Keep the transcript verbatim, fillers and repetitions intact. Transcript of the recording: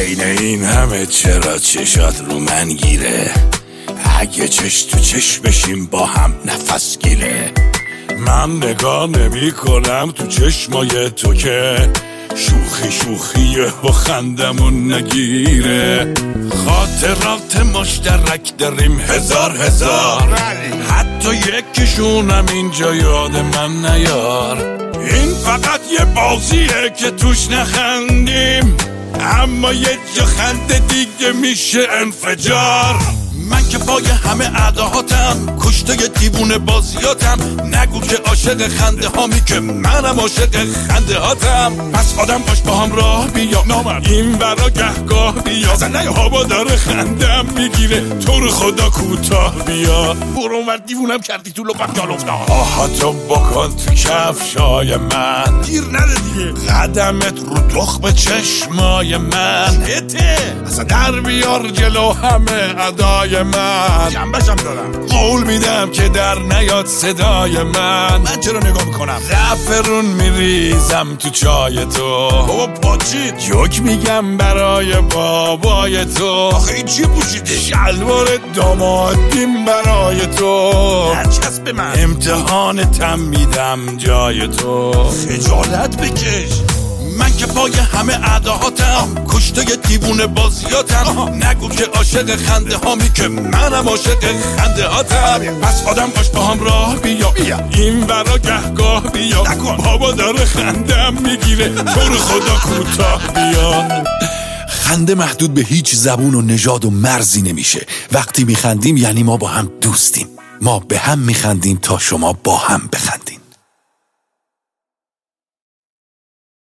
بین این همه چرا چشات رو من گیره؟ اگه چش تو چش بشیم با هم نفس گیره. من نگاه نمی کنم تو چشمای تو که شوخی شوخیه و خندمون نگیره. خاطرات مشترک داریم هزار هزار، حتی یکیشونم اینجا یاد من نیار. این فقط یه بازیه که توش نخندیم، اما یه جا خنده دیگه میشه انفجار. من که پای همه اداهاتم، کشته ی دیوونه بازیاتم. نگو که عاشق خنده هامی که منم عاشق خنده هاتم. پس آدم باش با هم راه بیا، نامرد این برا گهگاه بیا. زنه هوا داره خندم میگیره، تو رو خدا کوتاه بیا. برو اونور دیوونم کردی تو لپم جال افتاد. آهاتو بکن تو کفشای من، گیر نده دیگه قدمت رو تخم چشمای من. هته اصلا در بیار جلو همه ادای من، جنبشم دارم. قول میدم که در نیاد صدای من. من چرا نگاه میکنم؟ زعفرون میریزم تو چای تو. بابا پاچید جوک میگم برای بابای تو. آخه این چی پوشیده؟ شلوار دامادیم برای تو. نچسب به من، امتحانتم میدم جای تو. خجالت بکش. من که پای همه اداهاتم، کشته ی دیوونه بازیاتم. نگو که عاشق خنده هامی که منم عاشق خنده هاتم. پس آدم باش با هم راه بیا, بیا. این برا گهگاه بیا نکن. بابا داره خندم میگیره، تو رو خدا کوتاه بیا. خنده محدود به هیچ زبون و نژاد و مرزی نمیشه. وقتی میخندیم یعنی ما با هم دوستیم. ما به هم میخندیم تا شما با هم بخندیم.